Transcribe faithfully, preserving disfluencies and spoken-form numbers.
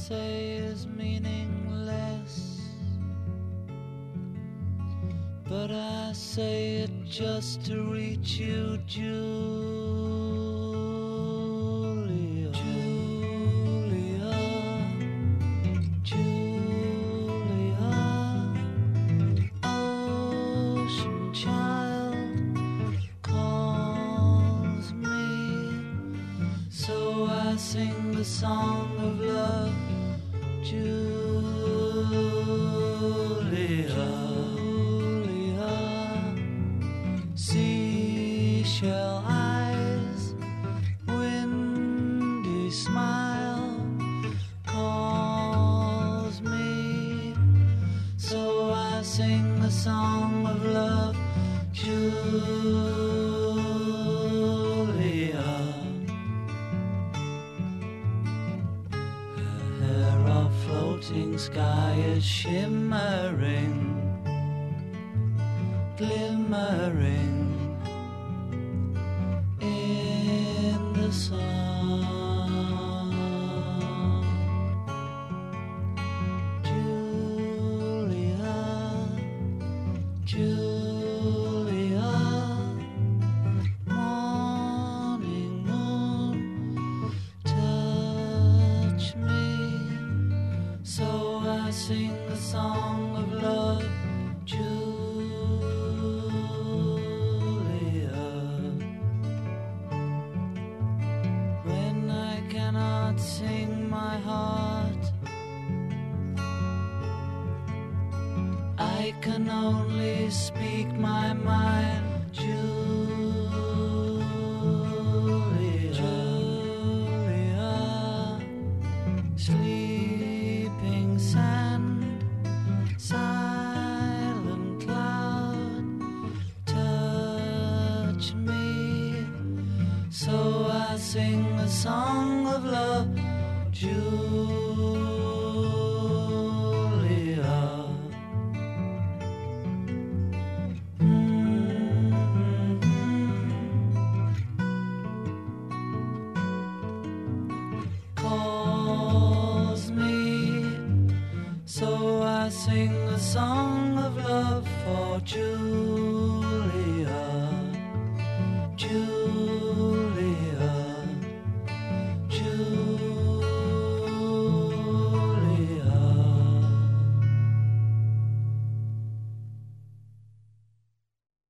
say is meaningless, but I say it just to reach you, Julia. Julia, Julia, ocean child calls me, so I sing the song of love, Julia. Seashell eyes, windy smile calls me, so I sing the song of love, Julia. Her hair of floating sky is shimmering, glimmering in the sun. Julia, Julia, morning moon, touch me, so I sing the song of love, Julia. Sing my heart, I can only speak my mind, Julia. Julia, sleeping sand, silent cloud, touch me, so I sing the song of love, Julia. Mm-hmm. Calls me, so I sing the song of love for Julia.